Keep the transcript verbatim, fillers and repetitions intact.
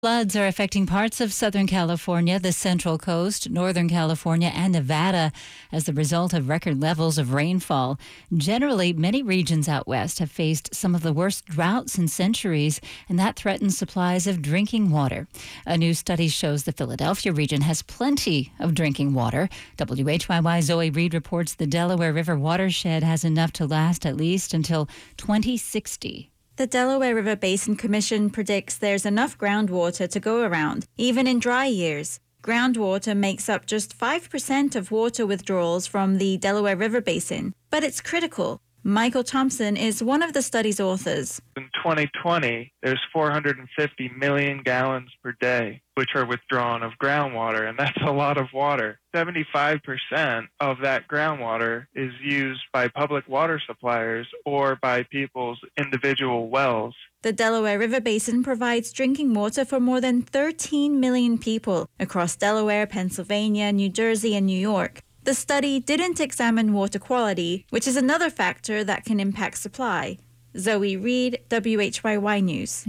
Floods are affecting parts of Southern California, the Central Coast, Northern California, and Nevada as the result of record levels of rainfall. Generally, many regions out west have faced some of the worst droughts in centuries, and that threatens supplies of drinking water. A new study shows the Philadelphia region has plenty of drinking water. W H Y Y Zoe Reed reports the Delaware River watershed has enough to last at least until twenty sixty. The Delaware River Basin Commission predicts there's enough groundwater to go around, even in dry years. Groundwater makes up just five percent of water withdrawals from the Delaware River Basin, but it's critical. Michael Thompson is one of the study's authors. In twenty twenty, there's four hundred fifty million gallons per day, which are withdrawn of groundwater, and that's a lot of water. seventy-five percent of that groundwater is used by public water suppliers or by people's individual wells. The Delaware River Basin provides drinking water for more than thirteen million people across Delaware, Pennsylvania, New Jersey, and New York. The study didn't examine water quality, which is another factor that can impact supply. Zoe Reed, W H Y Y News.